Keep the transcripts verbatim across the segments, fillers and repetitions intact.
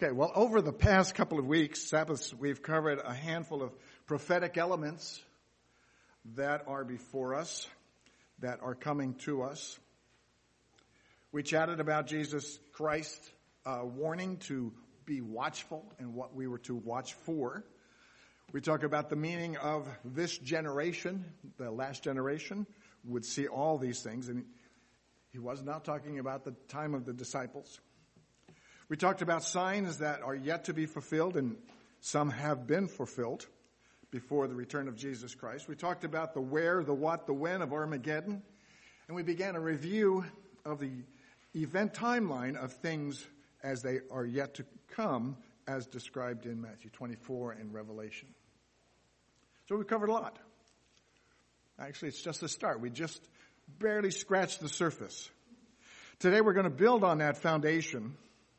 Okay, well, over the past couple of weeks, Sabbaths, we've covered a handful of prophetic elements that are before us, that are coming to us. We chatted about Jesus Christ uh, warning to be watchful and what we were to watch for. We talk about the meaning of this generation, the last generation would see all these things, and he was not talking about the time of the disciples. We talked about signs that are yet to be fulfilled, and some have been fulfilled before the return of Jesus Christ. We talked about the where, the what, the when of Armageddon, and we began a review of the event timeline of things as they are yet to come, as described in Matthew twenty-four and Revelation. So we covered a lot. Actually, it's just the start. We just barely scratched the surface. Today we're going to build on that foundation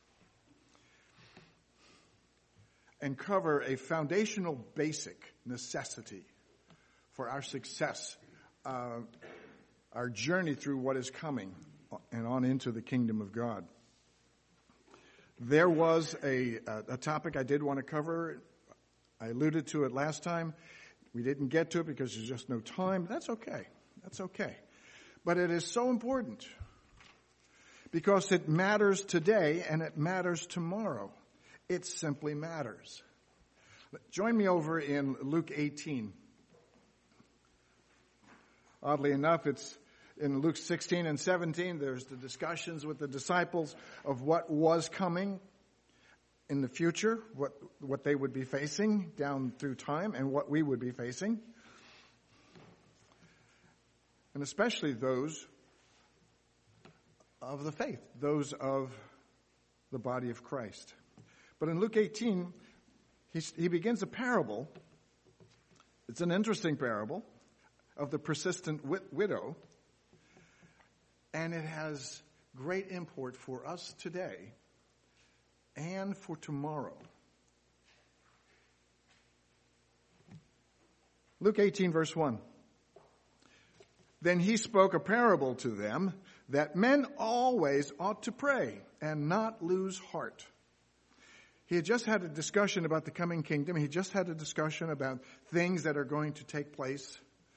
and cover a foundational basic necessity for our success, uh, our journey through what is coming and on into the kingdom of God. There was a, a topic I did want to cover. I alluded to it last time. We didn't get to it because there's just no time. That's okay. That's okay. But it is so important because it matters today and it matters tomorrow. It simply matters. Join me over in Luke eighteen. Oddly enough, it's in Luke sixteen and seventeen. There's the discussions with the disciples of what was coming in the future, what what they would be facing down through time, and what we would be facing. And especially those of the faith, those of the body of Christ. But in Luke eighteen, he, he begins a parable. It's an interesting parable of the persistent wid- widow. And it has great import for us today and for tomorrow. Luke eighteen, verse one. Then he spoke a parable to them that men always ought to pray and not lose heart. He had just had a discussion about the coming kingdom. He just had a discussion about things that are going to take place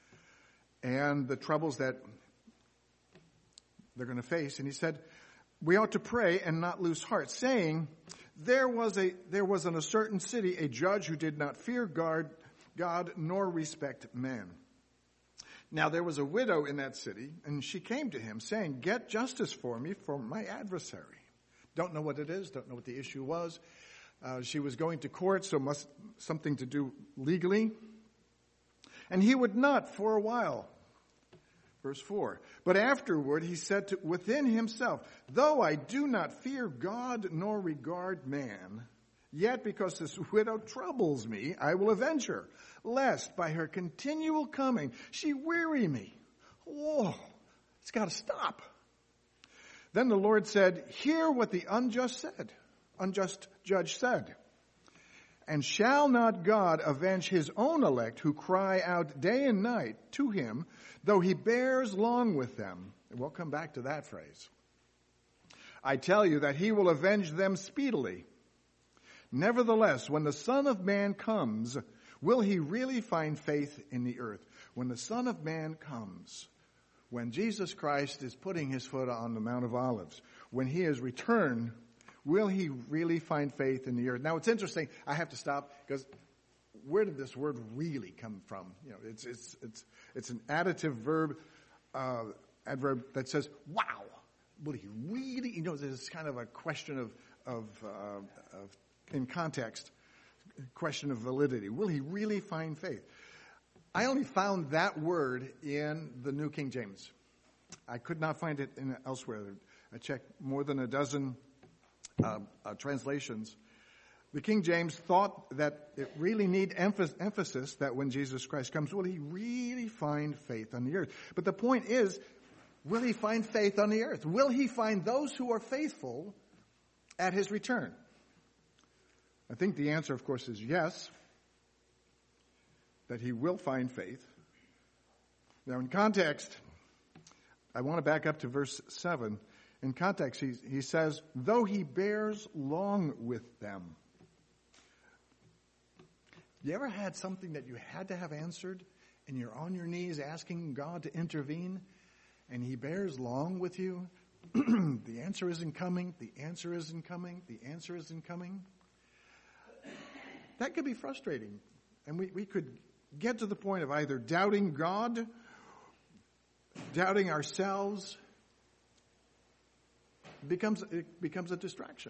and the troubles that they're going to face. And he said, we ought to pray and not lose heart, saying, there was a there was in a certain city a judge who did not fear God, God nor respect man. Now there was a widow in that city, and she came to him, saying, get justice for me from my adversary. Don't know what it is, don't know what the issue was. Uh, she was going to court, so must something to do legally. And he would not for a while. Verse four. But afterward he said to, within himself, though I do not fear God nor regard man, yet because this widow troubles me, I will avenge her, lest by her continual coming she weary me. Whoa, it's got to stop. Then the Lord said, hear what the unjust said, unjust judge said. And shall not God avenge his own elect who cry out day and night to him, though he bears long with them? And we'll come back to that phrase. I tell you that he will avenge them speedily. Nevertheless, when the Son of Man comes, will he really find faith in the earth? When the Son of Man comes, when Jesus Christ is putting his foot on the Mount of Olives, when he is returned, will he really find faith in the earth? Now, it's interesting. I have to stop because where did this word really come from? You know, it's it's it's it's an additive verb, uh, adverb that says, "Wow, will he really?" You know, it's kind of a question of of, uh, of in context, question of validity. Will he really find faith? I only found that word in the New King James. I could not find it in elsewhere. I checked more than a dozen Uh, uh, translations. The King James thought that it really need emph- emphasis that when Jesus Christ comes, will he really find faith on the earth? But the point is, will he find faith on the earth? Will he find those who are faithful at his return? I think the answer, of course, is yes, that he will find faith. Now, in context, I want to back up to verse seven. in context, he, he says, though he bears long with them. You ever had something that you had to have answered, and you're on your knees asking God to intervene, and he bears long with you? The answer isn't coming, the answer isn't coming, the answer isn't coming. That could be frustrating. And we, we could get to the point of either doubting God, doubting ourselves. It becomes, it becomes a distraction.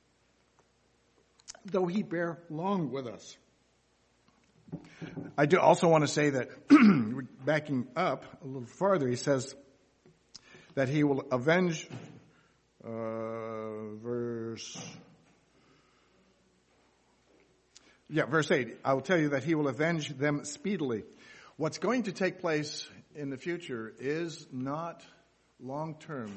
Though he bear long with us. I do also want to say that, backing up a little farther, he says that he will avenge, uh, verse, yeah, verse eight. I will tell you that he will avenge them speedily. What's going to take place in the future is not long-term.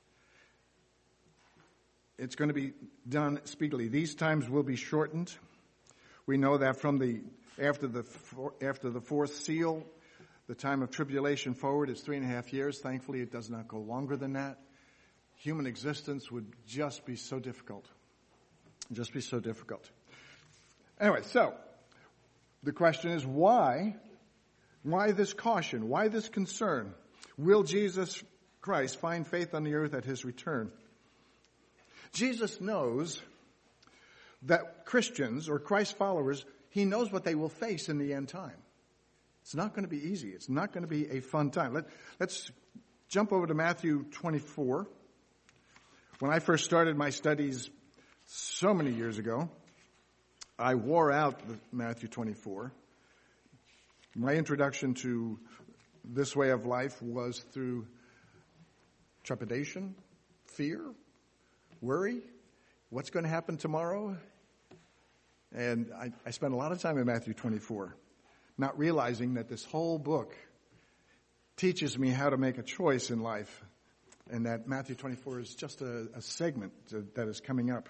It's going to be done speedily. These times will be shortened. We know that from the After the after the fourth seal, the time of tribulation forward is three and a half years. Thankfully, it does not go longer than that. Human existence would just be so difficult. Just be so difficult. Anyway, so the question is why? Why this caution? Why this concern? Will Jesus Christ find faith on the earth at his return? Jesus knows that Christians or Christ followers, he knows what they will face in the end time. It's not going to be easy. It's not going to be a fun time. Let, let's jump over to Matthew twenty-four. When I first started my studies so many years ago, I wore out the Matthew twenty-four. My introduction to this way of life was through trepidation, fear, worry. What's going to happen tomorrow? And I, I spent a lot of time in Matthew twenty-four, not realizing that this whole book teaches me how to make a choice in life, and that Matthew twenty-four is just a, a segment to, that is coming up.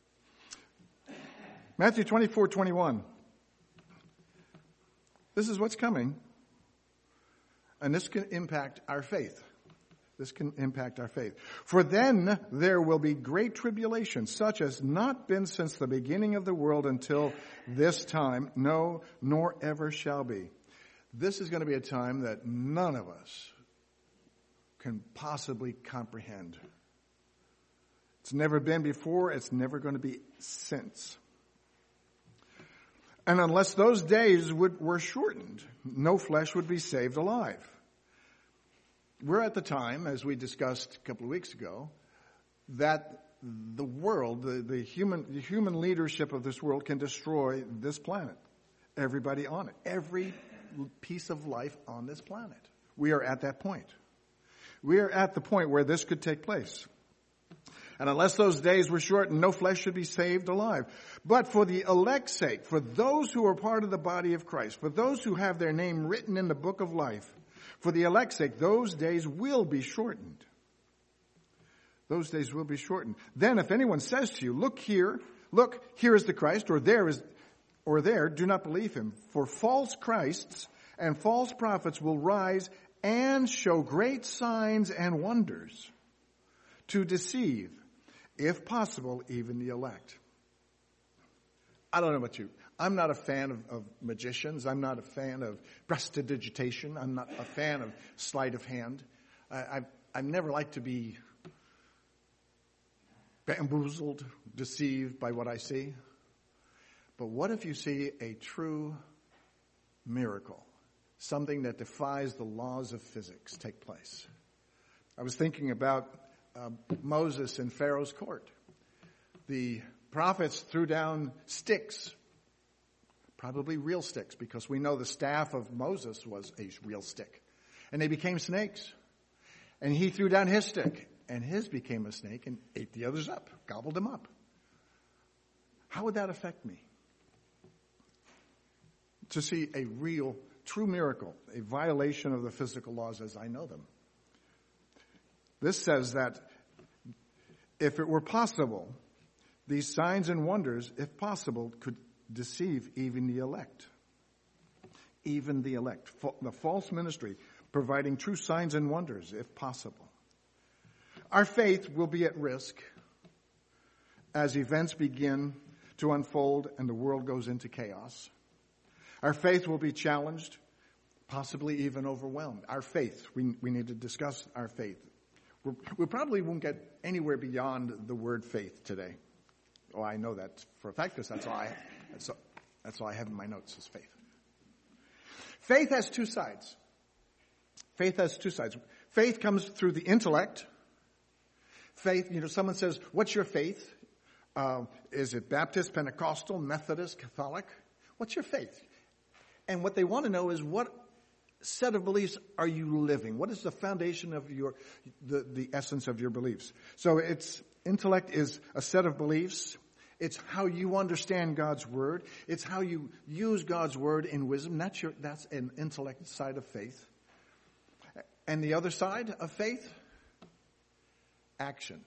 Matthew twenty-four twenty-one. This is what's coming, and this can impact our faith. This can impact our faith. For then there will be great tribulation, such as not been since the beginning of the world until this time, no, nor ever shall be. This is going to be a time that none of us can possibly comprehend. It's never been before. It's never going to be since. And unless those days would, were shortened, no flesh would be saved alive. We're at the time, as we discussed a couple of weeks ago, that the world, the, the human, the human leadership of this world can destroy this planet. Everybody on it. Every piece of life on this planet. We are at that point. We are at the point where this could take place. And unless those days were shortened, no flesh should be saved alive. But for the elect's sake, for those who are part of the body of Christ, for those who have their name written in the book of life, for the elect's sake, those days will be shortened. Those days will be shortened. Then if anyone says to you, look here, look, here is the Christ, or there is, or there, do not believe him. For false Christs and false prophets will rise and show great signs and wonders to deceive, if possible, even the elect. I don't know about you. I'm not a fan of, of magicians. I'm not a fan of prestidigitation. I'm not a fan of sleight of hand. I, I've, I've never liked to be bamboozled, deceived by what I see. But what if you see a true miracle, something that defies the laws of physics take place? I was thinking about uh, Moses in Pharaoh's court. The prophets threw down sticks, probably real sticks, because we know the staff of Moses was a real stick. And they became snakes. And he threw down his stick, and his became a snake and ate the others up, gobbled them up. How would that affect me? To see a real, true miracle, a violation of the physical laws as I know them. This says that if it were possible, these signs and wonders, if possible, could deceive even the elect. Even the elect. The false ministry providing true signs and wonders, if possible. Our faith will be at risk as events begin to unfold and the world goes into chaos. Our faith will be challenged, possibly even overwhelmed. Our faith, we, we need to discuss our faith. We're, we probably won't get anywhere beyond the word faith today. Oh, I know that for a fact because that's all I, that's, that's all I have in my notes is faith. Faith has two sides. Faith has two sides. Faith comes through the intellect. Faith, you know, someone says, what's your faith? Uh, is it Baptist, Pentecostal, Methodist, Catholic? What's your faith? And what they want to know is what set of beliefs are you living? What is the foundation of your, the, the essence of your beliefs? So it's, intellect is a set of beliefs. It's how you understand God's word. It's how you use God's word in wisdom. That's your, that's an intellect side of faith. And the other side of faith, action.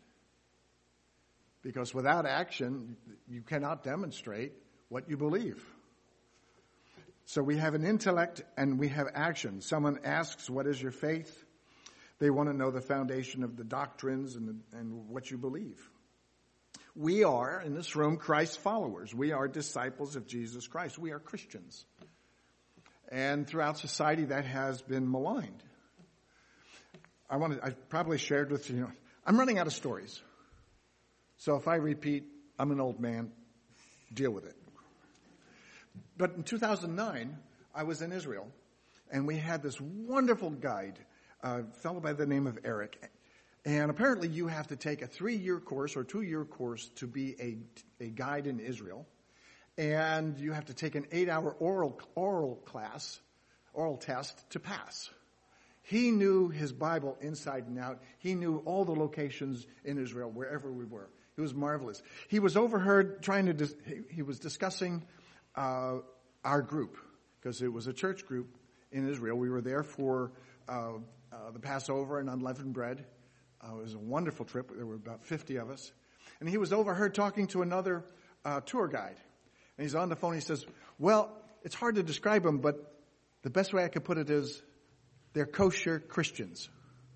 Because without action, you cannot demonstrate what you believe. So we have an intellect and we have action. Someone asks, what is your faith? They want to know the foundation of the doctrines and, the, and what you believe. We are, in this room, Christ's followers. We are disciples of Jesus Christ. We are Christians. And throughout society, that has been maligned. I want to, I probably shared with you, you know, I'm running out of stories. So if I repeat, I'm an old man, deal with it. But in two thousand nine, I was in Israel, and we had this wonderful guide, a fellow by the name of Eric. And apparently you have to take a three-year course or two-year course to be a, a guide in Israel. And you have to take an eight-hour oral, oral class, oral test to pass. He knew his Bible inside and out. He knew all the locations in Israel, wherever we were. It was marvelous. He was overheard trying to, dis- he was discussing uh, our group, because it was a church group in Israel. We were there for uh, uh, the Passover and unleavened bread. Uh, it was a wonderful trip. There were about fifty of us. And he was overheard talking to another uh, tour guide. And he's on the phone. He says, well, it's hard to describe them, but the best way I could put it is they're kosher Christians.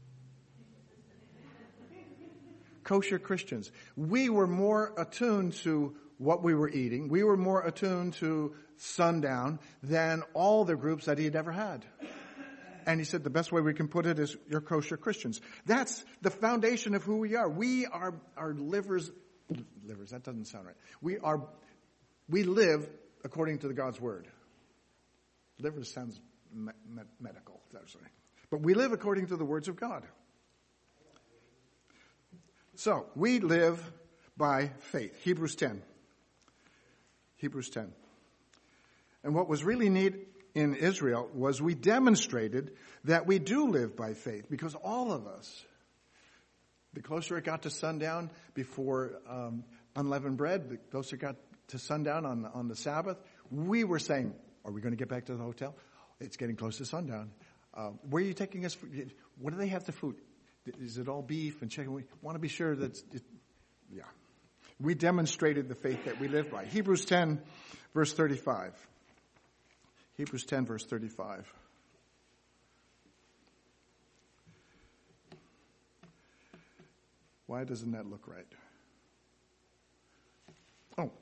Kosher Christians. We were more attuned to what we were eating. We were more attuned to sundown than all the groups that he had ever had. And he said the best way we can put it is you're kosher Christians. That's the foundation of who we are. We are our livers, livers, that doesn't sound right. We are, we live according to the God's word. Livers sounds me- me- medical, that's right. But we live according to the words of God. So, we live by faith. Hebrews ten. Hebrews ten. And what was really neat in Israel was we demonstrated that we do live by faith, because all of us, the closer it got to sundown before um, unleavened bread, the closer it got to sundown on, on the Sabbath, we were saying, are we going to get back to the hotel? It's getting close to sundown. Uh, where are you taking us? For, what do they have the food? Is it all beef and chicken? We want to be sure that, it, yeah. We demonstrated the faith that we live by. Hebrews ten, verse thirty-five. Hebrews ten, verse thirty-five. Why doesn't that look right? Oh.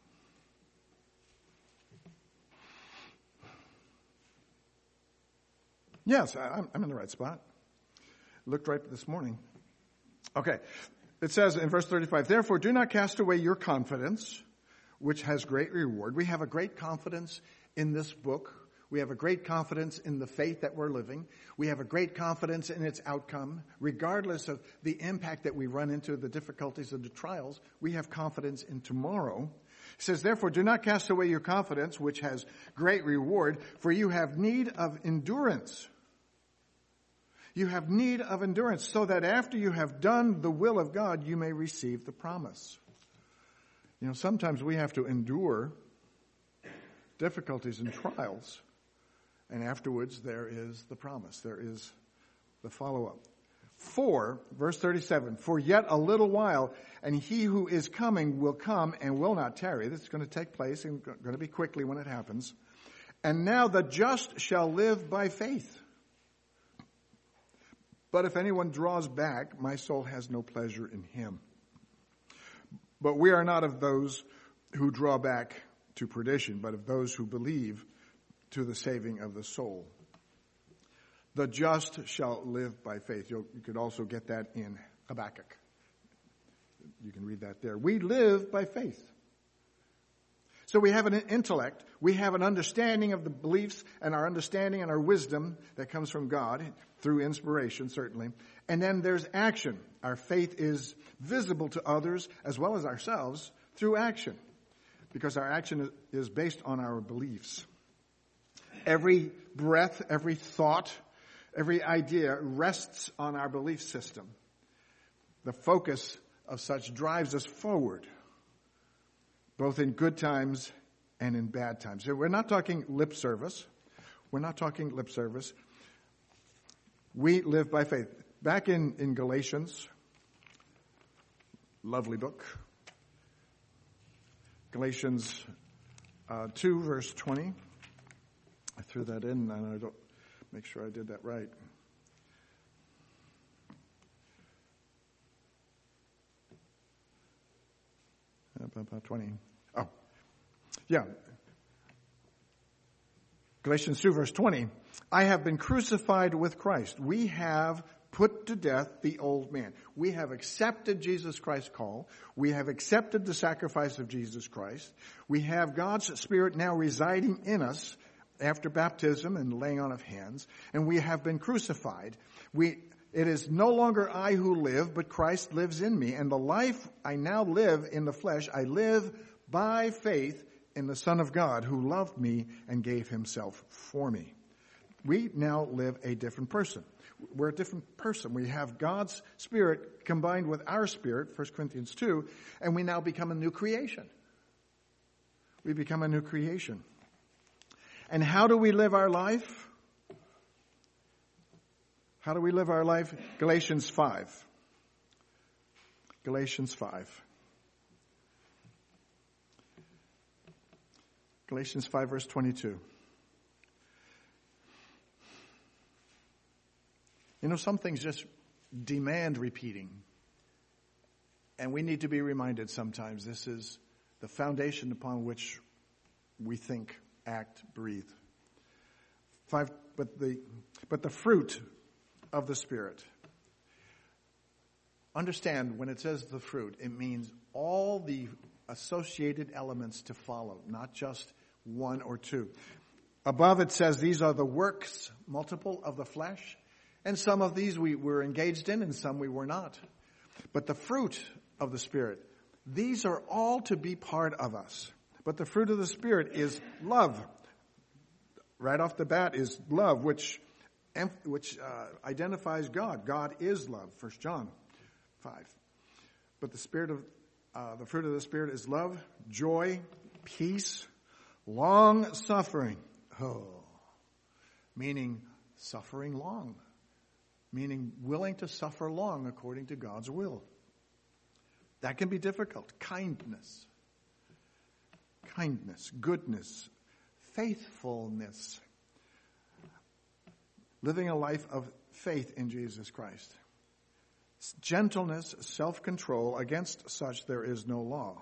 Yes, I'm, I'm in the right spot. Looked right this morning. Okay. It says in verse thirty-five, therefore do not cast away your confidence, which has great reward. We have a great confidence in this book. We have a great confidence in the faith that we're living. We have a great confidence in its outcome. Regardless of the impact that we run into, the difficulties of the trials, we have confidence in tomorrow. It says, therefore, do not cast away your confidence, which has great reward, for you have need of endurance. You have need of endurance, so that after you have done the will of God, you may receive the promise. You know, sometimes we have to endure difficulties and trials, and afterwards there is the promise. There is the follow-up. For, verse thirty-seven, for yet a little while, and he who is coming will come and will not tarry. This is going to take place and going to be quickly when it happens. And now the just shall live by faith. But if anyone draws back, my soul has no pleasure in him. But we are not of those who draw back to perdition, but of those who believe to the saving of the soul. The just shall live by faith. You'll, you could also get that in Habakkuk. You can read that there. We live by faith. So we have an intellect. We have an understanding of the beliefs and our understanding and our wisdom that comes from God through inspiration, certainly. And then there's action. Our faith is visible to others as well as ourselves through action, because our action is based on our beliefs. Every breath, every thought, every idea rests on our belief system. The focus of such drives us forward, both in good times and in bad times. So we're not talking lip service. We're not talking lip service. We live by faith. Back in, in Galatians, lovely book. Galatians uh, two, verse twenty. I threw that in, and I don't make sure I did that right. About twenty. Oh, yeah. Galatians two, verse twenty. I have been crucified with Christ. We have put to death the old man. We have accepted Jesus Christ's call. We have accepted the sacrifice of Jesus Christ. We have God's Spirit now residing in us after baptism and laying on of hands. And we have been crucified. We, it is no longer I who live, but Christ lives in me. And the life I now live in the flesh, I live by faith in the Son of God who loved me and gave himself for me. We now live a different person. We're a different person. We have God's Spirit combined with our spirit, First Corinthians two, and we now become a new creation. We become a new creation. And how do we live our life? How do we live our life? Galatians five. Galatians five. Galatians five, verse twenty-two. You know, some things just demand repeating. And we need to be reminded sometimes this is the foundation upon which we think, act, breathe. Five, but the, but the fruit of the Spirit. Understand, when it says the fruit, it means all the associated elements to follow, not just one or two. Above it says these are the works, multiple, of the flesh. And some of these we were engaged in and some we were not. But the fruit of the Spirit, these are all to be part of us. But the fruit of the Spirit is love. Right off the bat is love, which which uh, identifies God. God is love, First John five. But the spirit of uh, the fruit of the Spirit is love, joy, peace, long suffering. Oh, meaning suffering long. Meaning willing to suffer long according to God's will. That can be difficult. Kindness. Kindness, goodness, faithfulness. Living a life of faith in Jesus Christ. Gentleness, self-control. Against such there is no law.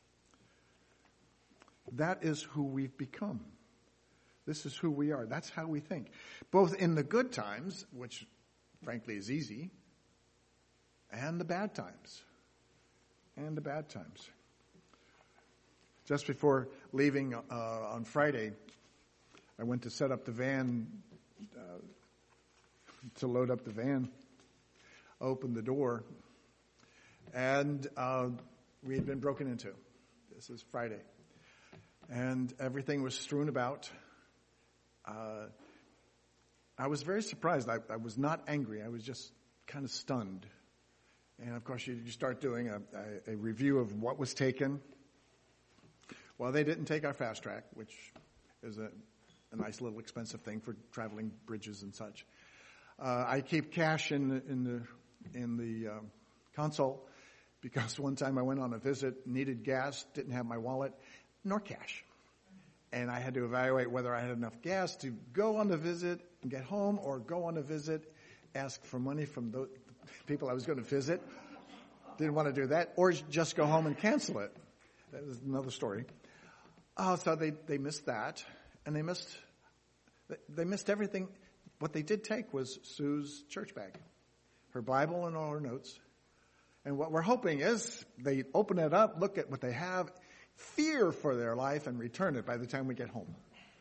That is who we've become. This is who we are. That's how we think. Both in the good times, which frankly is easy, and the bad times. And the bad times. Just before leaving uh, on Friday, I went to set up the van, uh, to load up the van, opened the door, and uh, we had been broken into. This is Friday. And everything was strewn about. Uh, I was very surprised. I, I was not angry. I was just kind of stunned. And of course, you, you start doing a, a, a review of what was taken. Well, they didn't take our fast track, which is a, a nice little expensive thing for traveling bridges and such. Uh, I keep cash in the, in the, in the uh, console because one time I went on a visit, needed gas, didn't have my wallet, nor cash. And I had to evaluate whether I had enough gas to go on the visit and get home or go on a visit ask for money from the people I was going to visit. Didn't want to do that. Or just go home and cancel it. That was another story. Oh, so they, they missed that. And they missed, they missed everything. What they did take was Sue's church bag, her Bible and all her notes. And what we're hoping is they open it up, look at what they have, fear for their life, and return it by the time we get home.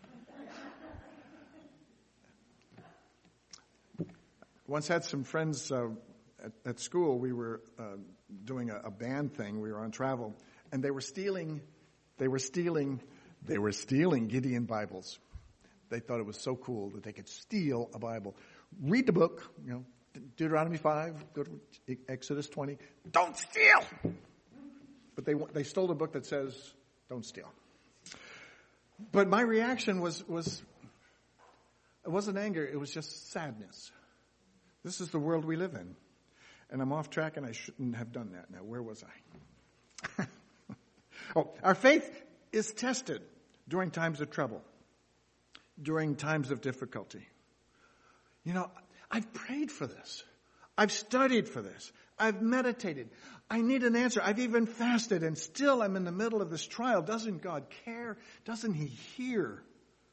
Once had some friends uh, at, at school. We were uh, doing a, a band thing. We were on travel, and they were stealing. They were stealing. They were stealing Gideon Bibles. They thought it was so cool that they could steal a Bible. Read the book, you know, Deuteronomy five, go to Exodus twenty. Don't steal! But they they stole a book that says, don't steal. But my reaction was, was it wasn't anger, it was just sadness. This is the world we live in. And I'm off track and I shouldn't have done that. Now, where was I? oh, our faith is tested during times of trouble. During times of difficulty. You know, I've prayed for this. I've studied for this. I've meditated. I need an answer. I've even fasted, and still I'm in the middle of this trial. Doesn't God care? Doesn't He hear?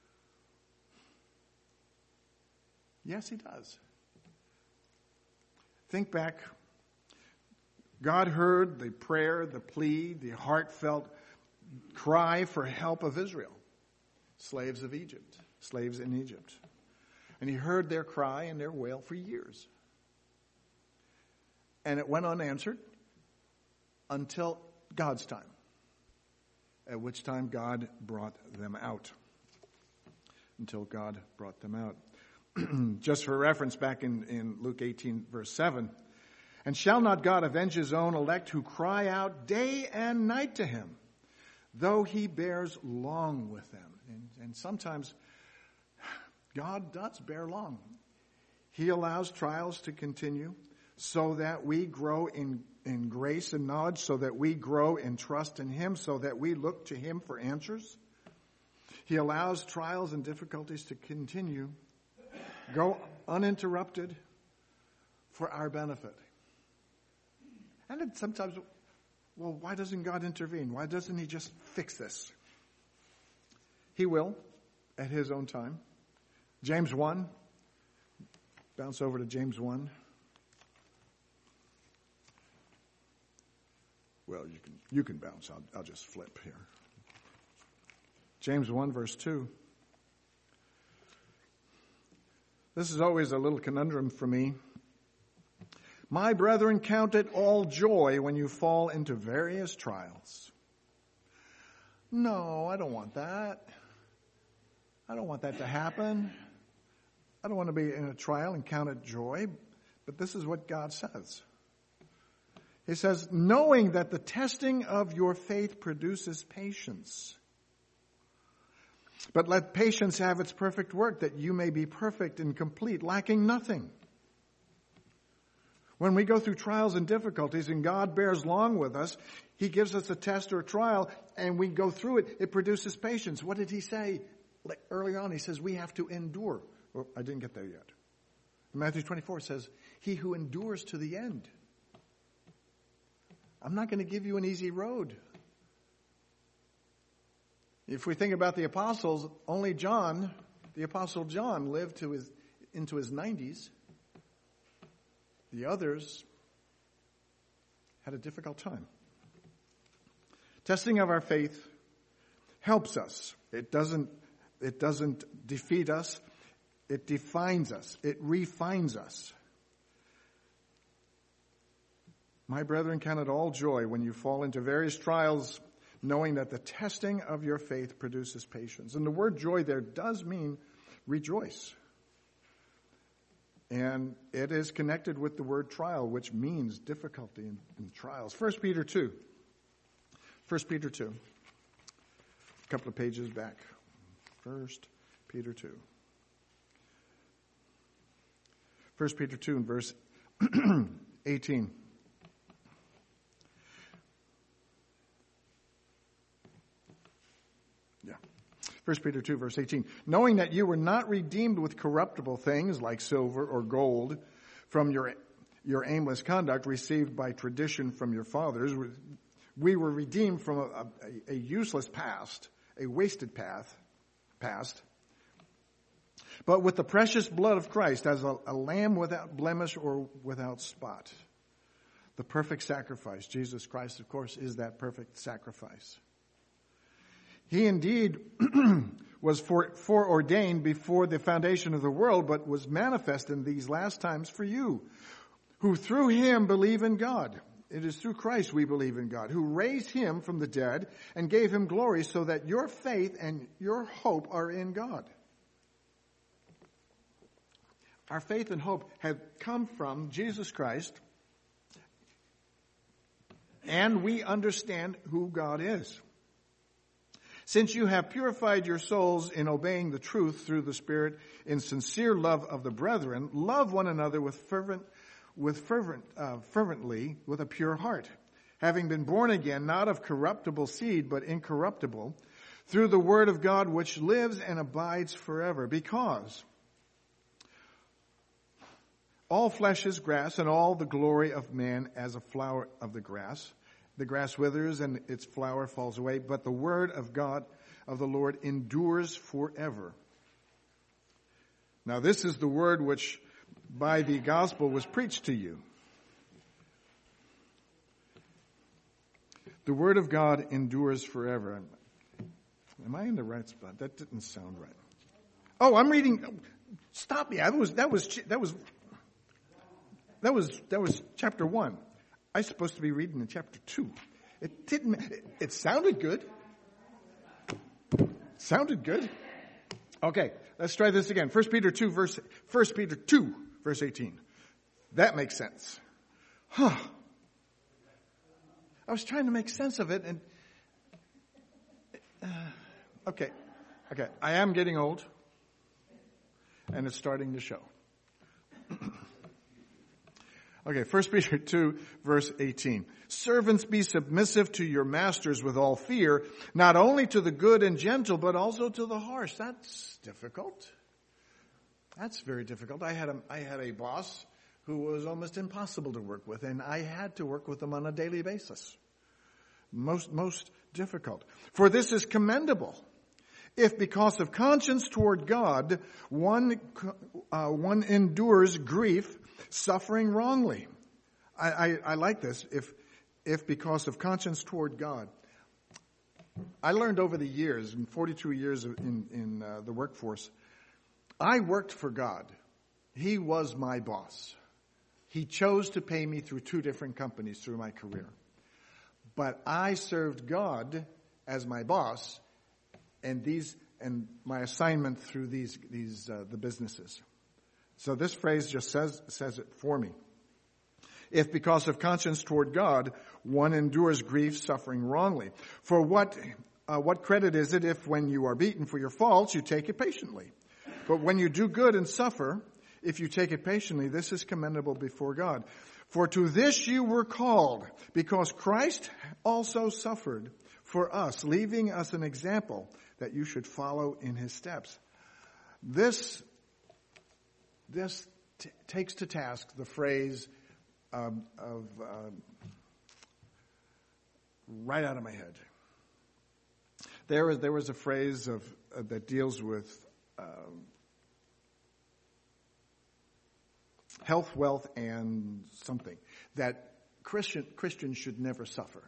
Yes, He does. Think back. God heard the prayer, the plea, the heartfelt cry for help of Israel, slaves of Egypt. Slaves in Egypt. And He heard their cry and their wail for years. And it went unanswered until God's time, at which time God brought them out. Until God brought them out. Just for reference, back in, in Luke eighteen, verse seven, and shall not God avenge His own elect who cry out day and night to Him, though He bears long with them? And, and sometimes God does bear long. He allows trials to continue so that we grow in, in grace and knowledge, so that we grow in trust in Him, so that we look to Him for answers. He allows trials and difficulties to continue, go uninterrupted for our benefit. And then sometimes, well, why doesn't God intervene? Why doesn't He just fix this? He will at His own time. James one. Bounce over to James one. Well, you can you can bounce. I'll, I'll just flip here. James one, verse two. This is always a little conundrum for me. My brethren, count it all joy when you fall into various trials. No, I don't want that. I don't want that to happen. I don't want to be in a trial and count it joy, but this is what God says. He says, knowing that the testing of your faith produces patience. But let patience have its perfect work, that you may be perfect and complete, lacking nothing. When we go through trials and difficulties and God bears long with us, He gives us a test or a trial and we go through it, it produces patience. What did He say? Like early on, He says we have to endure. Well, I didn't get there yet. Matthew twenty-four says, he who endures to the end. I'm not going to give you an easy road. If we think about the apostles, only John, the apostle John, lived to his into his nineties. The others had a difficult time. Testing of our faith helps us. It doesn't, it doesn't defeat us. It defines us. It refines us. My brethren, count it all joy when you fall into various trials, knowing that the testing of your faith produces patience. And the word joy there does mean rejoice. And it is connected with the word trial, which means difficulty and, and trials. First Peter two. First Peter two. A couple of pages back. First Peter two. First Peter two and verse eighteen. Yeah. First Peter two, verse eighteen. Knowing that you were not redeemed with corruptible things like silver or gold from your, your aimless conduct received by tradition from your fathers. We were redeemed from a, a, a useless past, a wasted path, past. But with the precious blood of Christ as a, a lamb without blemish or without spot. The perfect sacrifice. Jesus Christ, of course, is that perfect sacrifice. He indeed was fore, foreordained before the foundation of the world, but was manifest in these last times for you, who through him believe in God. It is through Christ we believe in God, who raised him from the dead and gave him glory, so that your faith and your hope are in God. Our faith and hope have come from Jesus Christ, and we understand who God is. Since you have purified your souls in obeying the truth through the Spirit in sincere love of the brethren, love one another with fervent, with fervent, uh, fervently, with a pure heart, having been born again, not of corruptible seed, but incorruptible, through the word of God which lives and abides forever. Because all flesh is grass, and all the glory of man as a flower of the grass. The grass withers and its flower falls away, but the word of God, of the Lord, endures forever. Now this is the word which by the gospel was preached to you. The word of God endures forever. Am I in the right spot? That didn't sound right. Oh, I'm reading. Stop me. That was, that was, that was, that was, that was chapter one. I'm supposed to be reading in chapter two. It didn't, it, it sounded good. Sounded good. Okay, let's try this again. First Peter two verse, First Peter two verse eighteen. That makes sense. Huh. I was trying to make sense of it and, uh, okay, okay. I am getting old and it's starting to show. Okay, First Peter two, verse eighteen. Servants, be submissive to your masters with all fear, not only to the good and gentle, but also to the harsh. That's difficult. That's very difficult. I had a, I had a boss who was almost impossible to work with, and I had to work with him on a daily basis. Most, most difficult. For this is commendable. If because of conscience toward God, one, uh, one endures grief, suffering wrongly. I, I, I like this. If, if because of conscience toward God. I learned over the years, in forty-two years in, in uh, the workforce, I worked for God. He was my boss. He chose to pay me through two different companies through my career. But I served God as my boss, and these, and my assignment through these, these, uh, the businesses. So this phrase just says, says it for me. If because of conscience toward God, one endures grief, suffering wrongly. For what, uh, what credit is it if when you are beaten for your faults, you take it patiently? But when you do good and suffer, if you take it patiently, this is commendable before God. For to this you were called, because Christ also suffered for us, leaving us an example that you should follow in his steps. This, this t- takes to task the phrase um, of uh, right out of my head. There was there was a phrase of uh, that deals with uh, health, wealth, and something that Christian Christians should never suffer.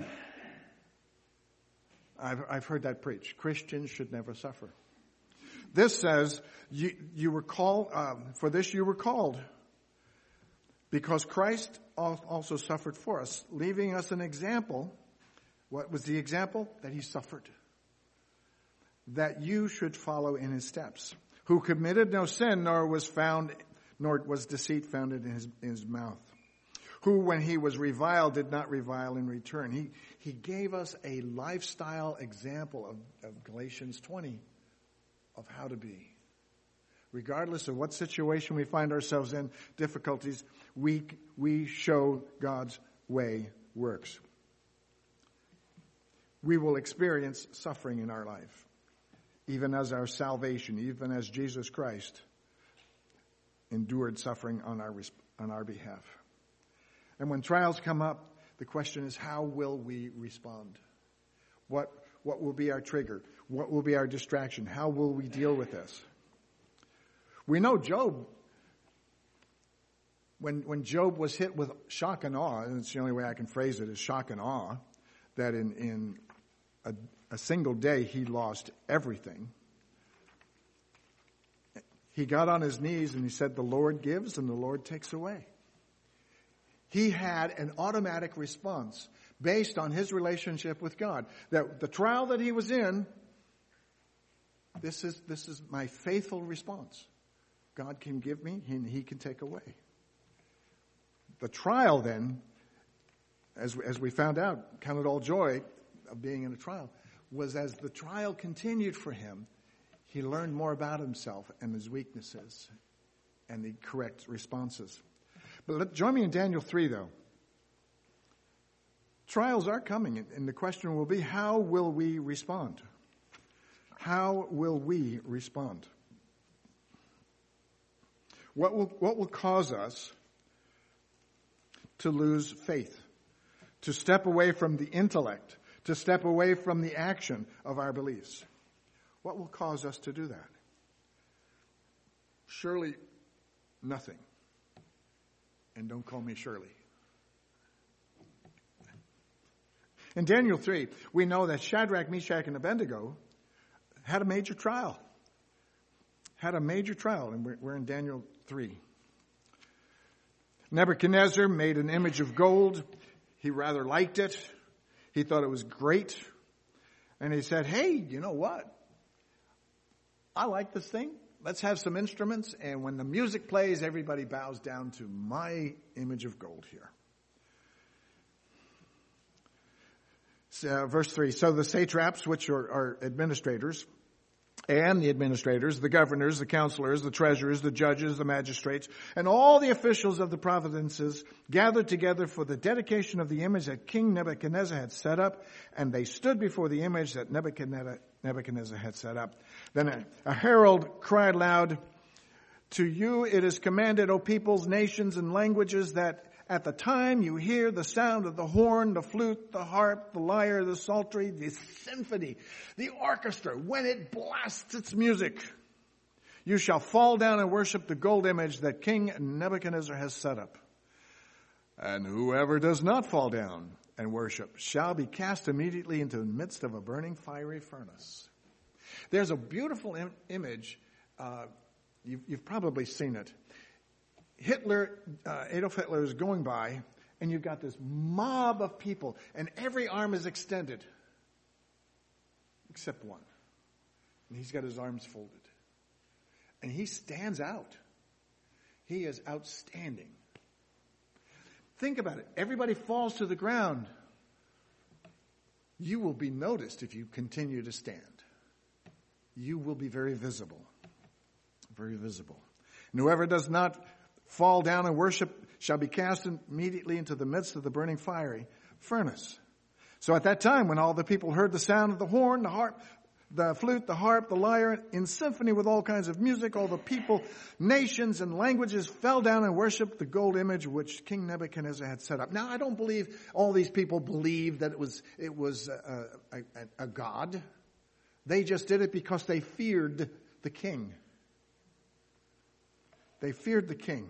I've, I've heard that preached. Christians should never suffer. This says, you, you were called, um, for this you were called, because Christ also suffered for us, leaving us an example. What was the example? That he suffered. That you should follow in his steps. Who committed no sin, nor was found, nor was deceit found in his, in his mouth. Who, when he was reviled, did not revile in return. He, he gave us a lifestyle example of, of Galatians twenty, of how to be. Regardless of what situation we find ourselves in, difficulties, we, we show God's way works. We will experience suffering in our life, even as our salvation, even as Jesus Christ endured suffering on our on our behalf. And when trials come up, the question is, how will we respond? What, what will be our trigger? What will be our distraction? How will we deal with this? We know Job, when, when Job was hit with shock and awe, and it's the only way I can phrase it is shock and awe, that in, in a, a single day he lost everything. He got on his knees and he said, the Lord gives and the Lord takes away. He had an automatic response based on his relationship with God. That the trial that he was in, this is, this is my faithful response. God can give me and he can take away. The trial then, as, as we found out, counted all joy of being in a trial, was as the trial continued for him, he learned more about himself and his weaknesses and the correct responses. But let, join me in Daniel three, though. Trials are coming, and the question will be, how will we respond? How will we respond? What will, what will cause us to lose faith, to step away from the intellect, to step away from the action of our beliefs? What will cause us to do that? Surely nothing. And don't call me Shirley. In Daniel three, we know that Shadrach, Meshach, and Abednego had a major trial. Had a major trial, and we're, we're in Daniel three. Nebuchadnezzar made an image of gold. He rather liked it. He thought it was great. And he said, hey, you know what? I like this thing. Let's have some instruments, and when the music plays, everybody bows down to my image of gold here. So, verse three, so the satraps, which are, are administrators, and the administrators, the governors, the counselors, the treasurers, the judges, the magistrates, and all the officials of the provinces gathered together for the dedication of the image that King Nebuchadnezzar had set up, and they stood before the image that Nebuchadnezzar, Nebuchadnezzar had set up. Then a, a herald cried loud, to you it is commanded, O peoples, nations, and languages, that at the time you hear the sound of the horn, the flute, the harp, the lyre, the psaltery, the symphony, the orchestra, when it blasts its music, you shall fall down and worship the gold image that King Nebuchadnezzar has set up. And whoever does not fall down and worship shall be cast immediately into the midst of a burning fiery furnace. There's a beautiful im- image, uh, you've, you've probably seen it. Hitler, uh, Adolf Hitler is going by, and you've got this mob of people, and every arm is extended, except one. And he's got his arms folded. And he stands out. He is outstanding. Think about it. Everybody falls to the ground. You will be noticed if you continue to stand. You will be very visible. Very visible. And whoever does not fall down and worship shall be cast immediately into the midst of the burning fiery furnace. So at that time, when all the people heard the sound of the horn, the harp, the flute, the harp, the lyre, in symphony with all kinds of music, all the people, nations, and languages fell down and worshiped the gold image which King Nebuchadnezzar had set up. Now, I don't believe all these people believed that it was it was a, a, a god. They just did it because they feared the king. They feared the king.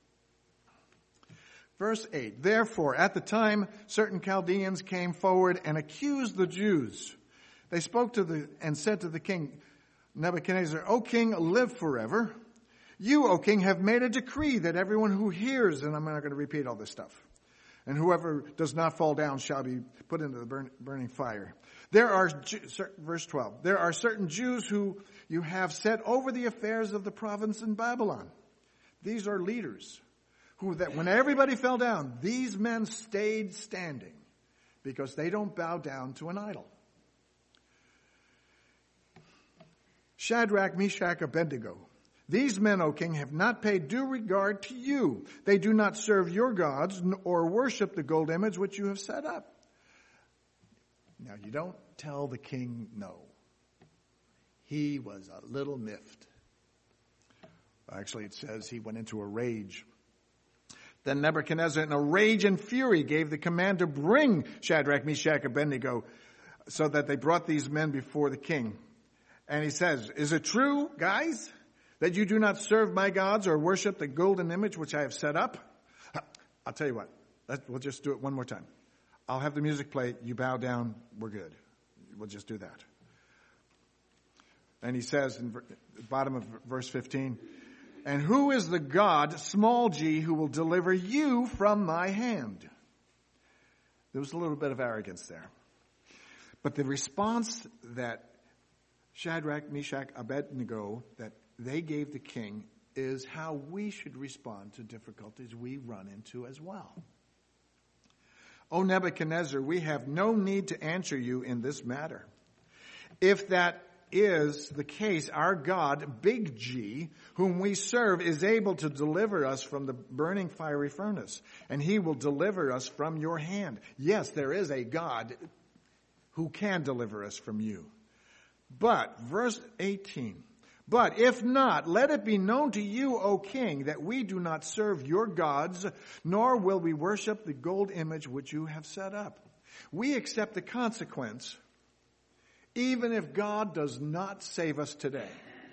Verse eight, therefore, at the time, certain Chaldeans came forward and accused the Jews. They spoke to the, and said to the king, Nebuchadnezzar, O king, live forever. You, O king, have made a decree that everyone who hears, and I'm not going to repeat all this stuff, and whoever does not fall down shall be put into the burn, burning fire. There are, verse twelve, there are certain Jews who you have set over the affairs of the province in Babylon. These are leaders who, that when everybody fell down, these men stayed standing because they don't bow down to an idol. Shadrach, Meshach, Abednego. These men, O king, have not paid due regard to you. They do not serve your gods or worship the gold image which you have set up. Now, you don't tell the king no. He was a little miffed. Actually, it says he went into a rage. Then Nebuchadnezzar, in a rage and fury, gave the command to bring Shadrach, Meshach, and Abednego, so that they brought these men before the king. And he says, is it true, guys, that you do not serve my gods or worship the golden image which I have set up? I'll tell you what, let's, we'll just do it one more time. I'll have the music play, you bow down, we're good. We'll just do that. And he says in the bottom of verse fifteen, and who is the God, small g, who will deliver you from my hand? There was a little bit of arrogance there. But the response that Shadrach, Meshach, Abednego, that they gave the king is how we should respond to difficulties we run into as well. O Nebuchadnezzar, we have no need to answer you in this matter. If that is the case, our God, big G, whom we serve, is able to deliver us from the burning fiery furnace, and he will deliver us from your hand. Yes, there is a God who can deliver us from you. But, verse eighteen, but if not, let it be known to you, O king, that we do not serve your gods, nor will we worship the gold image which you have set up. We accept the consequence even if God does not save us today.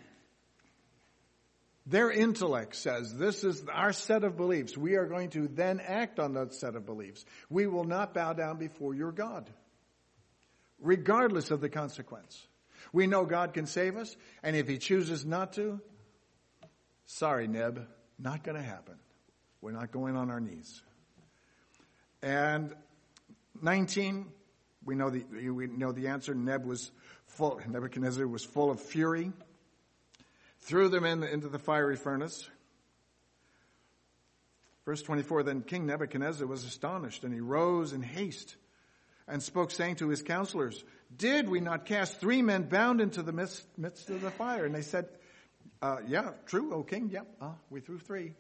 Their intellect says this is our set of beliefs. We are going to then act on that set of beliefs. We will not bow down before your God, regardless of the consequence. We know God can save us, and if he chooses not to, sorry, Neb, not going to happen. We're not going on our knees. And nineteen, we know the we know the answer. Neb was full. Nebuchadnezzar was full of fury. Threw them in the, into the fiery furnace. Verse twenty-four. Then King Nebuchadnezzar was astonished, and he rose in haste, and spoke, saying to his counselors, "Did we not cast three men bound into the midst, midst of the fire?" And they said, uh, "Yeah, true, O king. Yep, yeah, uh, we threw three."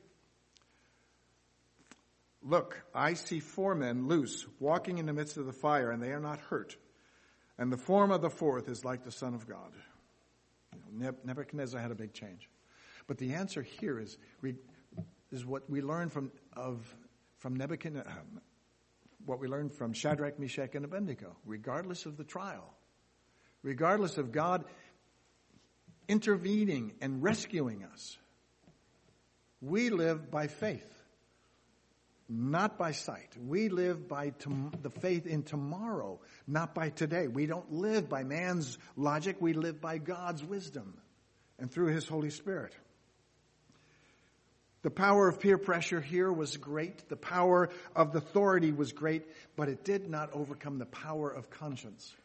Look, I see four men loose, walking in the midst of the fire, and they are not hurt. And the form of the fourth is like the Son of God. You know, Nebuchadnezzar had a big change. But the answer here is, is what we learn from, of, from Nebuchadnezzar, what we learned from Shadrach, Meshach, and Abednego, regardless of the trial, regardless of God intervening and rescuing us. We live by faith. Not by sight. We live by tom- the faith in tomorrow, not by today. We don't live by man's logic. We live by God's wisdom and through his Holy Spirit. The power of peer pressure here was great. The power of the authority was great, but it did not overcome the power of conscience.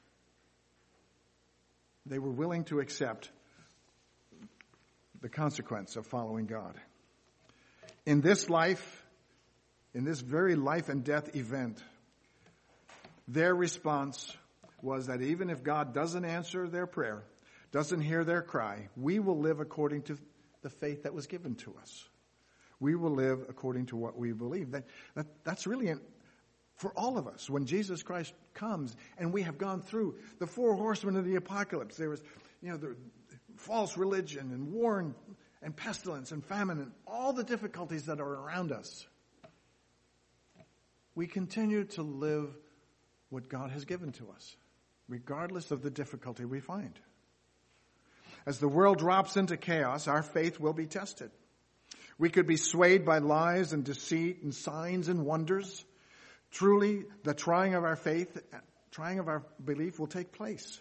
They were willing to accept the consequence of following God. In this life, in this very life and death event, their response was that even if God doesn't answer their prayer, doesn't hear their cry, we will live according to the faith that was given to us. We will live according to what we believe. That, that, that's really an, for all of us. When Jesus Christ comes and we have gone through the four horsemen of the apocalypse, there was, you know, the false religion and war and, and pestilence and famine and all the difficulties that are around us. We continue to live what God has given to us, regardless of the difficulty we find. As the world drops into chaos, our faith will be tested. We could be swayed by lies and deceit and signs and wonders. Truly, the trying of our faith, trying of our belief will take place.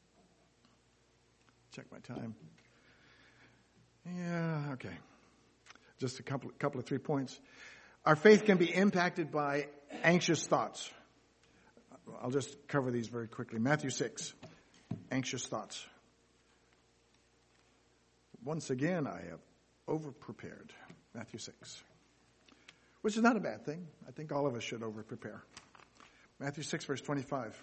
Check my time. Yeah, okay. Just a couple, couple of three points. Our faith can be impacted by anxious thoughts. I'll just cover these very quickly. Matthew six, anxious thoughts. Once again, I have over-prepared. Matthew six, which is not a bad thing. I think all of us should over-prepare. Matthew six, verse twenty-five.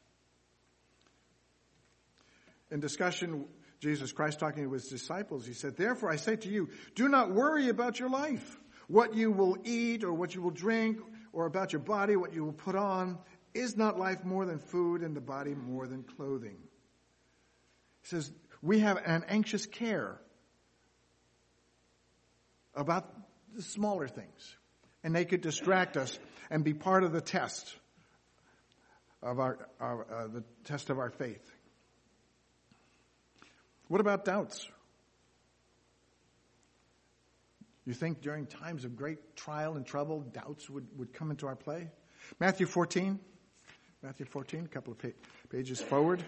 In discussion, Jesus Christ talking to his disciples, he said, "Therefore I say to you, do not worry about your life, what you will eat or what you will drink, or about your body, what you will put on. Is not life more than food and the body more than clothing?" He says, we have an anxious care about the smaller things. And they could distract us and be part of the test of our, our uh, the test of our faith. What about doubts? You think during times of great trial and trouble, doubts would, would come into our play? Matthew fourteen. Matthew fourteen, a couple of pa- pages forward.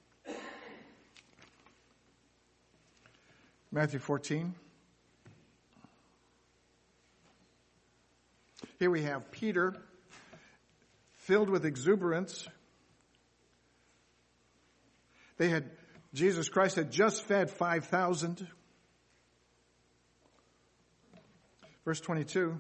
Matthew fourteen. Here we have Peter, filled with exuberance. They had, Jesus Christ had just fed five thousand. Verse twenty-two.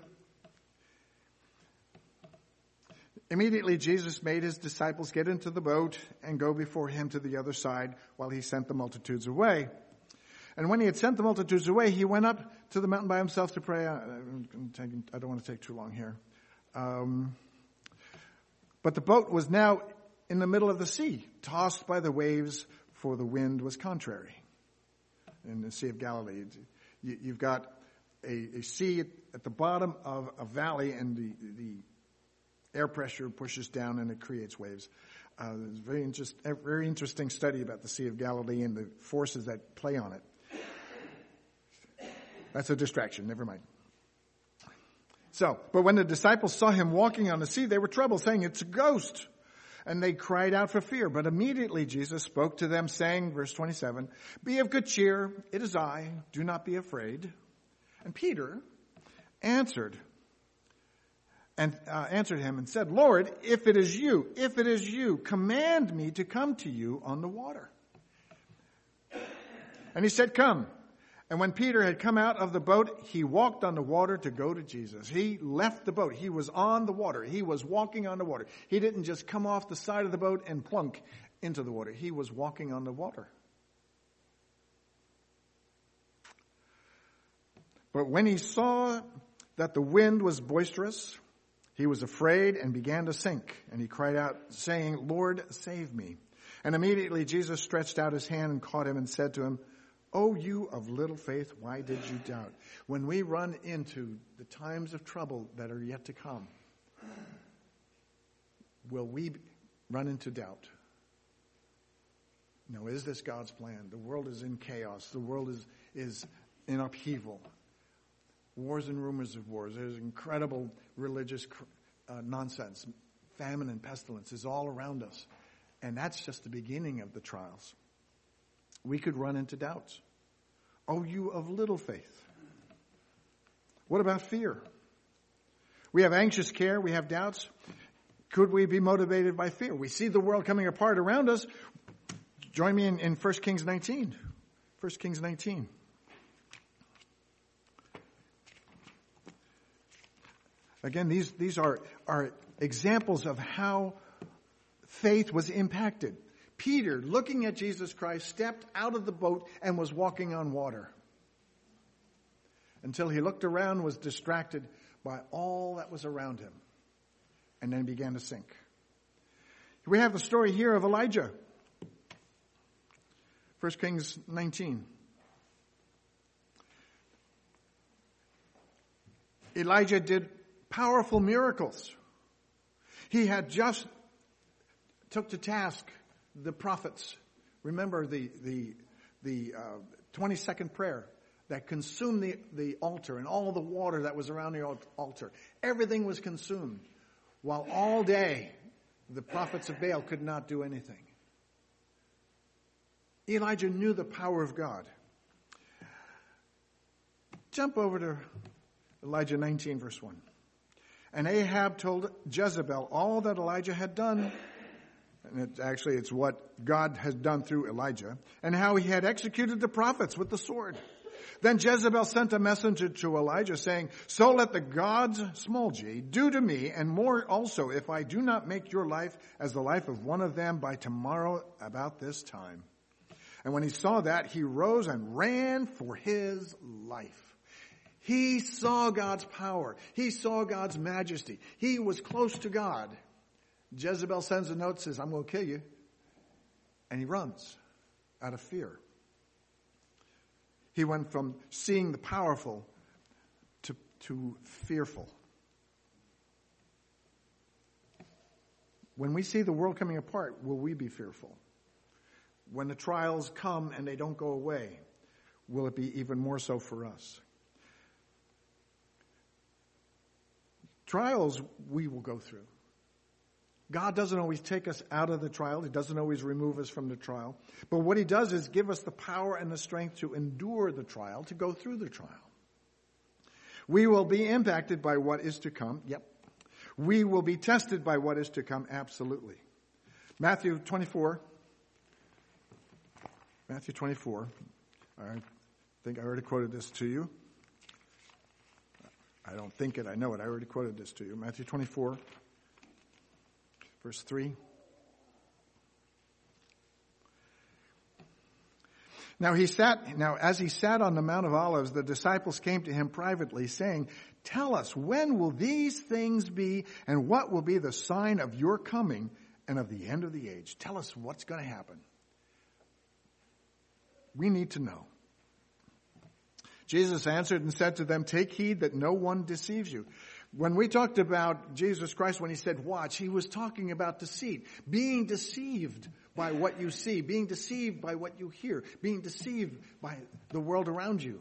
Immediately Jesus made his disciples get into the boat and go before him to the other side while he sent the multitudes away. And when he had sent the multitudes away, he went up to the mountain by himself to pray. I don't want to take too long here. Um, but the boat was now in the middle of the sea, tossed by the waves, for the wind was contrary. In the Sea of Galilee, you, you've got a, a sea at, at the bottom of a valley, and the, the air pressure pushes down and it creates waves. Uh, it's a very, interest, a very interesting study about the Sea of Galilee and the forces that play on it. That's a distraction. Never mind. So, but when the disciples saw him walking on the sea, they were troubled, saying, "It's a ghost." And they cried out for fear. But immediately Jesus spoke to them, saying, verse twenty-seven, "Be of good cheer. It is I. Do not be afraid." And Peter answered and uh, answered him and said, "Lord, if it is you, if it is you, command me to come to you on the water." And he said, "Come." And when Peter had come out of the boat, he walked on the water to go to Jesus. He left the boat. He was on the water. He was walking on the water. He didn't just come off the side of the boat and plunk into the water. He was walking on the water. But when he saw that the wind was boisterous, he was afraid and began to sink. And he cried out, saying, "Lord, save me." And immediately Jesus stretched out his hand and caught him and said to him, "O you of little faith, why did you doubt?" When we run into the times of trouble that are yet to come, will we run into doubt? No, is this God's plan? The world is in chaos. The world is, is in upheaval. Wars and rumors of wars. There's incredible religious uh, nonsense. Famine and pestilence is all around us. And that's just the beginning of the trials. We could run into doubts. "Oh, you of little faith." What about fear? We have anxious care. We have doubts. Could we be motivated by fear? We see the world coming apart around us. Join me in, in First Kings nineteen. First Kings nineteen. Again, these, these are, are examples of how faith was impacted. Peter, looking at Jesus Christ, stepped out of the boat and was walking on water. Until he looked around, was distracted by all that was around him, and then began to sink. We have the story here of Elijah. First Kings nineteen. Elijah did powerful miracles. He had just took to task the prophets. Remember the the the uh, twenty-second prayer that consumed the, the altar and all the water that was around the altar. Everything was consumed, while all day the prophets of Baal could not do anything. Elijah knew the power of God. Jump over to Elijah nineteen, verse one. And Ahab told Jezebel all that Elijah had done. And it, actually, it's what God has done through Elijah, and how he had executed the prophets with the sword. Then Jezebel sent a messenger to Elijah, saying, "So let the gods, small g, do to me, and more also, if I do not make your life as the life of one of them by tomorrow about this time." And when he saw that, he rose and ran for his life. He saw God's power. He saw God's majesty. He was close to God. Jezebel sends a note, says, "I'm going to kill you." And he runs out of fear. He went from seeing the powerful to, to fearful. When we see the world coming apart, will we be fearful? When the trials come and they don't go away, will it be even more so for us? Trials we will go through. God doesn't always take us out of the trial. He doesn't always remove us from the trial. But what he does is give us the power and the strength to endure the trial, to go through the trial. We will be impacted by what is to come. Yep. We will be tested by what is to come. Absolutely. Matthew twenty-four. Matthew twenty-four. I think I already quoted this to you. I don't think it. I know it. I already quoted this to you. Matthew twenty-four. Verse three. Now he sat, now as he sat on the Mount of Olives, the disciples came to him privately, saying, "Tell us, when will these things be, and what will be the sign of your coming and of the end of the age?" Tell us what's going to happen. We need to know. Jesus answered and said to them, "Take heed that no one deceives you." When we talked about Jesus Christ, when he said watch, he was talking about deceit. Being deceived by what you see. Being deceived by what you hear. Being deceived by the world around you.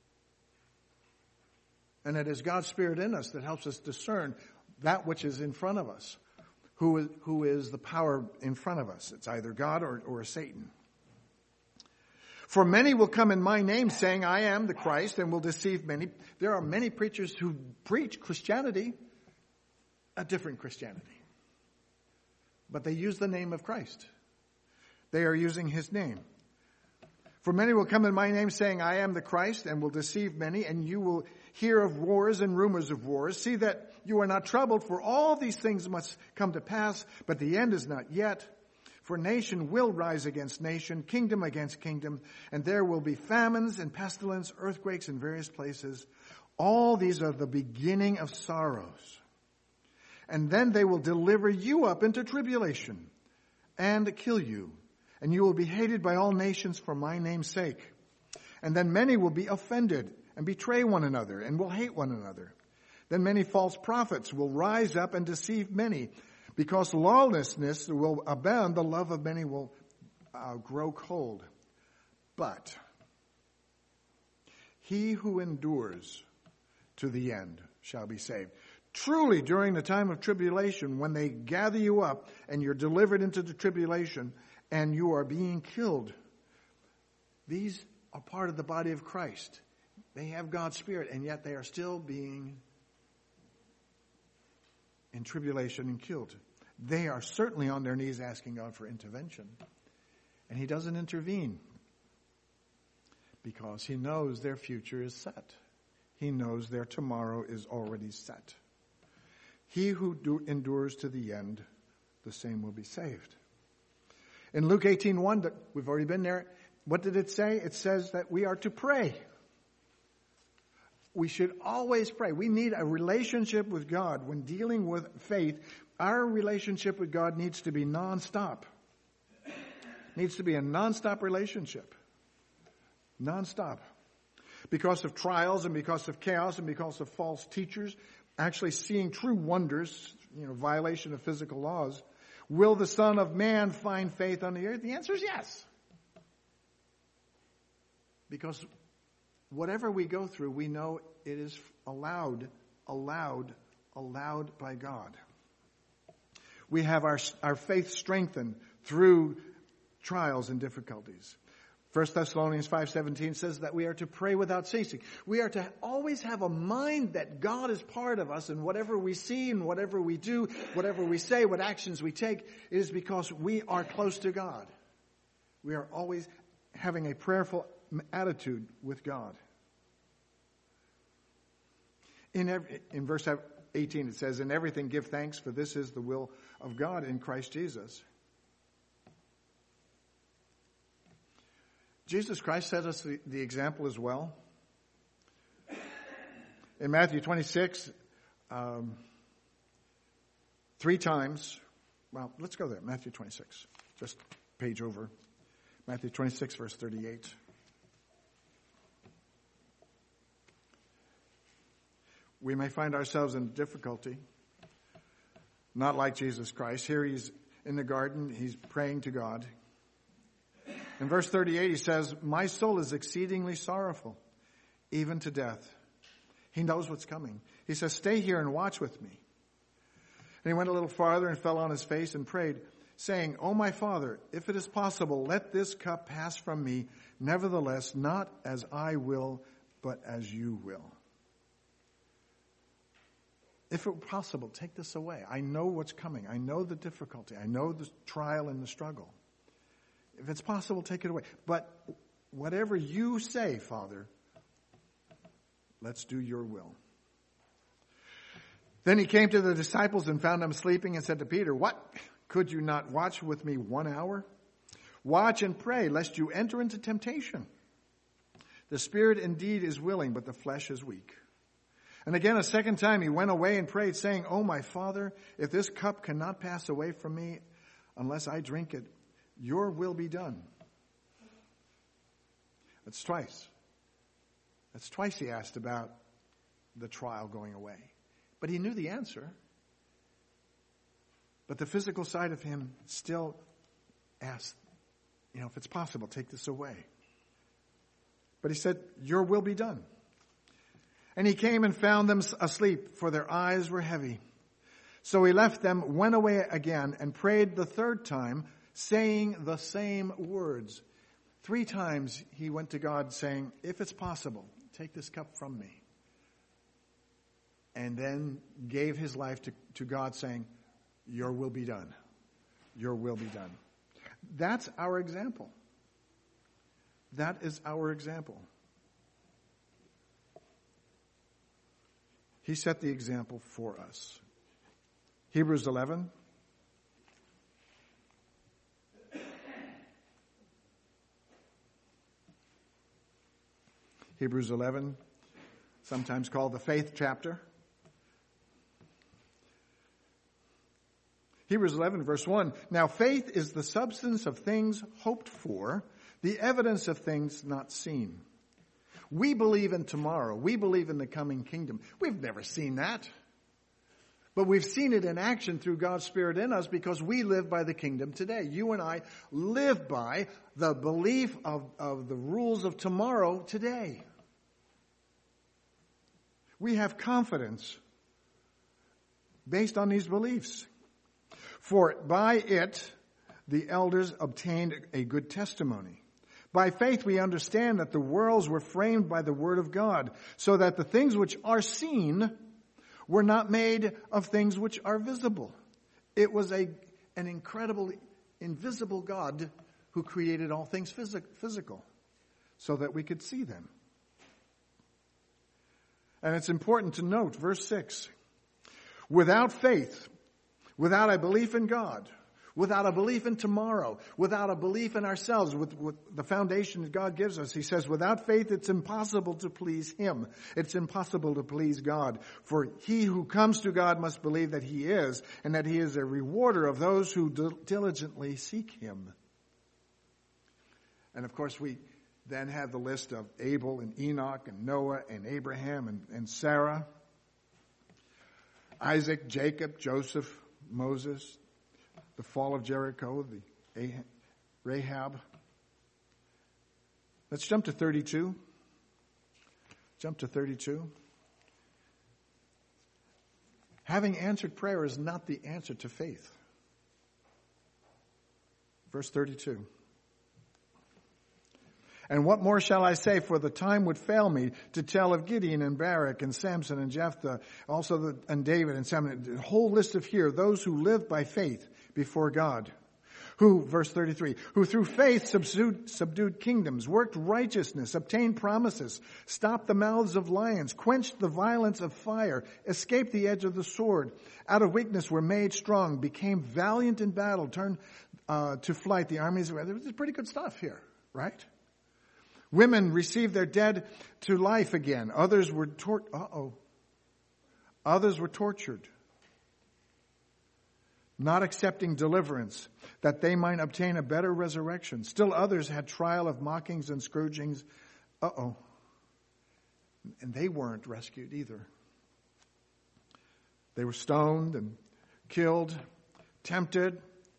And it is God's Spirit in us that helps us discern that which is in front of us. Who is, who is the power in front of us? It's either God or, or Satan. "For many will come in my name, saying, 'I am the Christ,' and will deceive many." There are many preachers who preach Christianity, a different Christianity. But they use the name of Christ. They are using his name. "For many will come in my name, saying, 'I am the Christ,' and will deceive many, and you will hear of wars and rumors of wars. See that you are not troubled, for all these things must come to pass, but the end is not yet. For nation will rise against nation, kingdom against kingdom, and there will be famines and pestilence, earthquakes in various places. All these are the beginning of sorrows. And then they will deliver you up into tribulation and kill you, and you will be hated by all nations for my name's sake. And then many will be offended and betray one another and will hate one another. Then many false prophets will rise up and deceive many. Because lawlessness will abound, the love of many will uh, grow cold. But he who endures to the end shall be saved." Truly, during the time of tribulation, when they gather you up and you're delivered into the tribulation and you are being killed, these are part of the body of Christ. They have God's Spirit, and yet they are still being in tribulation and killed. They are certainly on their knees asking God for intervention. And he doesn't intervene because he knows their future is set. He knows their tomorrow is already set. He who do, endures to the end, the same will be saved. In Luke eighteen one, we've already been there. What did it say? It says that we are to pray. We should always pray. We need a relationship with God. When dealing with faith, our relationship with God needs to be nonstop. Needs to be a nonstop relationship. Nonstop. Because of trials and because of chaos and because of false teachers, actually seeing true wonders, you know, violation of physical laws, will the Son of Man find faith on the earth? The answer is yes. Because whatever we go through, we know it is allowed, allowed, allowed by God. We have our, our faith strengthened through trials and difficulties. First Thessalonians five seventeen says that we are to pray without ceasing. We are to always have a mind that God is part of us, and whatever we see and whatever we do, whatever we say, what actions we take, it is because we are close to God. We are always having a prayerful attitude with God. In, every, in verse eighteen it says, "In everything give thanks, for this is the will of God in Christ Jesus." Jesus Christ set us the, the example as well. In Matthew twenty-six, um, three times, well, let's go there, Matthew twenty-six, just page over. Matthew twenty-six, verse thirty-eight. We may find ourselves in difficulty. Not like Jesus Christ. Here he's in the garden. He's praying to God. In verse thirty-eight, he says, my soul is exceedingly sorrowful, even to death. He knows what's coming. He says, stay here and watch with me. And he went a little farther and fell on his face and prayed, saying, O my Father, if it is possible, let this cup pass from me. Nevertheless, not as I will, but as you will. If it were possible, take this away. I know what's coming. I know the difficulty. I know the trial and the struggle. If it's possible, take it away. But whatever you say, Father, let's do your will. Then he came to the disciples and found them sleeping and said to Peter, what? Could you not watch with me one hour? Watch and pray, lest you enter into temptation. The spirit indeed is willing, but the flesh is weak. And again, a second time he went away and prayed, saying, O my Father, if this cup cannot pass away from me unless I drink it, your will be done. That's twice. That's twice he asked about the trial going away. But he knew the answer. But the physical side of him still asked, you know, if it's possible, take this away. But he said, your will be done. And he came and found them asleep, for their eyes were heavy. So he left them, went away again, and prayed the third time, saying the same words. Three times he went to God saying, if it's possible, take this cup from me. And then gave his life to, to God saying, your will be done. Your will be done. That's our example. That is our example. He set the example for us. Hebrews eleven. Hebrews eleven, sometimes called the faith chapter. Hebrews eleven, verse one. Now faith is the substance of things hoped for, the evidence of things not seen. We believe in tomorrow. We believe in the coming kingdom. We've never seen that. But we've seen it in action through God's Spirit in us because we live by the kingdom today. You and I live by the belief of, of the rules of tomorrow today. We have confidence based on these beliefs. For by it, the elders obtained a good testimony. By faith we understand that the worlds were framed by the word of God, so that the things which are seen were not made of things which are visible. It was a, an incredible, invisible God who created all things phys- physical, so that we could see them. And it's important to note, verse six, without faith, without a belief in God, without a belief in tomorrow, without a belief in ourselves, with, with the foundation that God gives us. He says, without faith, it's impossible to please Him. It's impossible to please God. For he who comes to God must believe that He is, and that He is a rewarder of those who diligently seek Him. And of course, we then have the list of Abel and Enoch and Noah and Abraham and, and Sarah, Isaac, Jacob, Joseph, Moses, the fall of Jericho, the Rahab. Let's jump to thirty-two. Jump to thirty-two. Having answered prayer is not the answer to faith. Verse thirty-two. And what more shall I say? For the time would fail me to tell of Gideon and Barak and Samson and Jephthah, also the, and David and Samuel. The whole list of here, those who lived by faith before God. Who, verse thirty-three, who through faith subdued, subdued kingdoms, worked righteousness, obtained promises, stopped the mouths of lions, quenched the violence of fire, escaped the edge of the sword, out of weakness were made strong, became valiant in battle, turned uh, to flight the armies. There's pretty good stuff here, right? Women received their dead to life again. Others were tor- uh-oh. Others were tortured, not accepting deliverance, that they might obtain a better resurrection. Still others had trial of mockings and scourgings. Uh-oh. And they weren't rescued either. They were stoned and killed, tempted,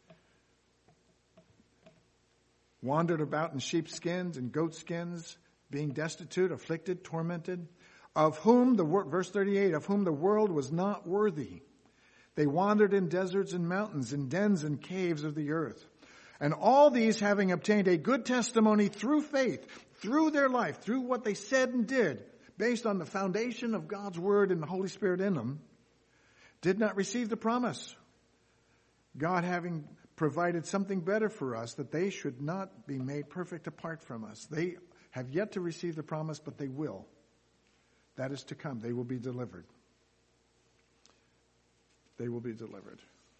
wandered about in sheepskins and goatskins, being destitute, afflicted, tormented, of whom the verse thirty-eight, of whom the world was not worthy. They wandered in deserts and mountains, in dens and caves of the earth. And all these, having obtained a good testimony through faith, through their life, through what they said and did, based on the foundation of God's word and the Holy Spirit in them, did not receive the promise. God having provided something better for us, that they should not be made perfect apart from us. They have yet to receive the promise, but they will. That is to come. They will be delivered. They will be delivered.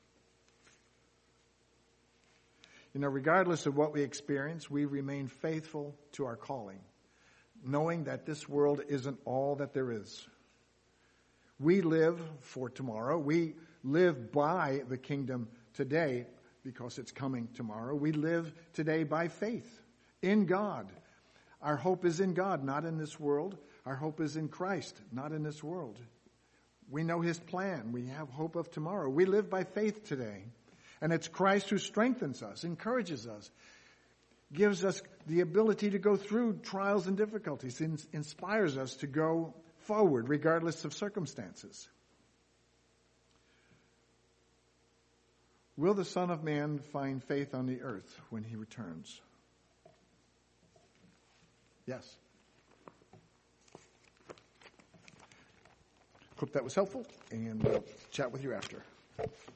You know, regardless of what we experience, we remain faithful to our calling, knowing that this world isn't all that there is. We live for tomorrow. We live by the kingdom today because it's coming tomorrow. We live today by faith in God. Our hope is in God, not in this world. Our hope is in Christ, not in this world. We know his plan. We have hope of tomorrow. We live by faith today. And it's Christ who strengthens us, encourages us, gives us the ability to go through trials and difficulties, inspires us to go forward regardless of circumstances. Will the Son of Man find faith on the earth when he returns? Yes. Hope that was helpful, and we'll chat with you after.